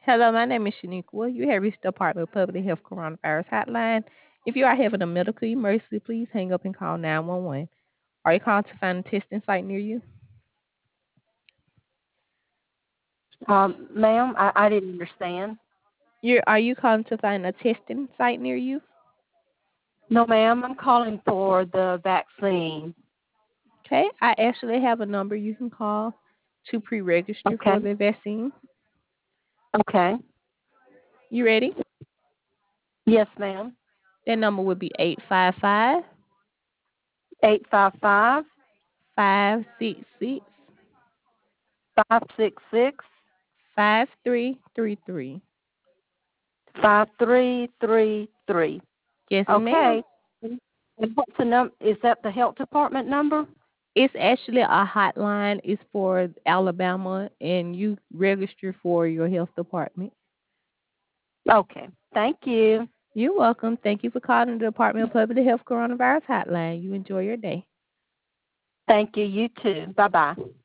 Hello, my name is Shaniqua. You have reached the Department of Public Health Coronavirus Hotline. If you are having a medical emergency, please hang up and call 911. Are you calling to find a testing site near you? Ma'am, I didn't understand. Are you calling to find a testing site near you? No, ma'am, I'm calling for the vaccine. Okay, I actually have a number you can call to pre-register Okay, for the vaccine. okay. You ready? Yes, ma'am. That number would be 855 855 566 566 5333. 5333. Yes, ma'am. Okay. And what's the is that the health department number? It's actually a hotline. It's for Alabama, and you register for your health department. Okay. Thank you. You're welcome. Thank you for calling the Department of Public Health Coronavirus Hotline. You enjoy your day. Thank you. You too. Bye-bye.